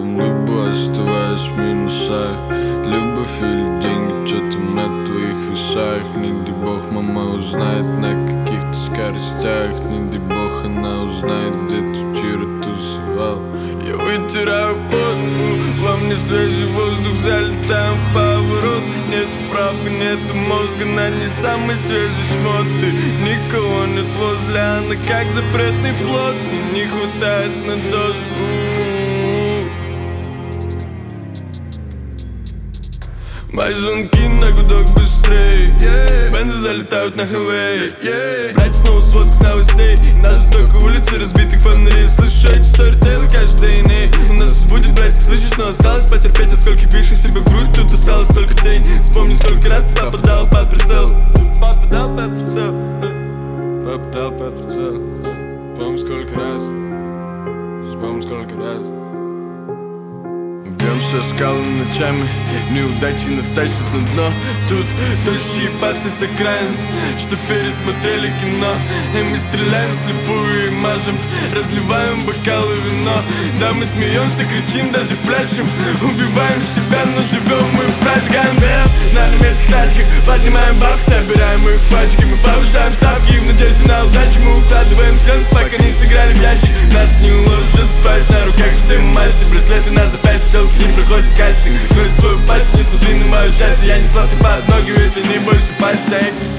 либо оставаясь в минусах. Любовь или деньги, что там на твоих весах. Не дай бог мама узнает на каких-то скоростях. Не дай бог она узнает, где ты вчера тусовал. Я вытираю пот, во мне свежий воздух, залетаем в поворот. Нет прав и нет мозга на не самый свежий шмот. Ты никого нет возле, она как запретный плод. Мне не хватает на дозу. Мои звонки на гудок быстрей, бензы залетают на хайвей. Брать снова сводку новостей. Нас только улицы разбитых фонарей. Слышу эти сторитейлы каждый день. У нас будет, братик, слышишь, но осталось потерпеть. От скольких бивших себе в грудь, тут осталось только тень. Вспомни, сколько раз ты попадал под прицел. Попадал под прицел. Попадал под прицел. Вспомни, сколько раз. Вспомни, сколько раз. Идем со скалы ночами, неудачи нас тащат на дно. Тут тощие пацы с окраин, что пересмотрели кино. И мы стреляем вслепую и мажем, разливаем бокалы вино. Да, мы смеемся, кричим, даже пляшем. Убиваем себя, но живем мы в прачках. На немецких тачках поднимаем бабки, собираем их пачки. Мы повышаем ставки в надежде на удачу. Мы укладываем сленг, пока не сыграли в ящик. Нас не уложат спать, на руках все масти. Браслеты на запястье, долг не проходит кастинг. Закрой свою пасть, не смотри на мою счастье. Я не смотрю под ноги, ведь они больше пастей.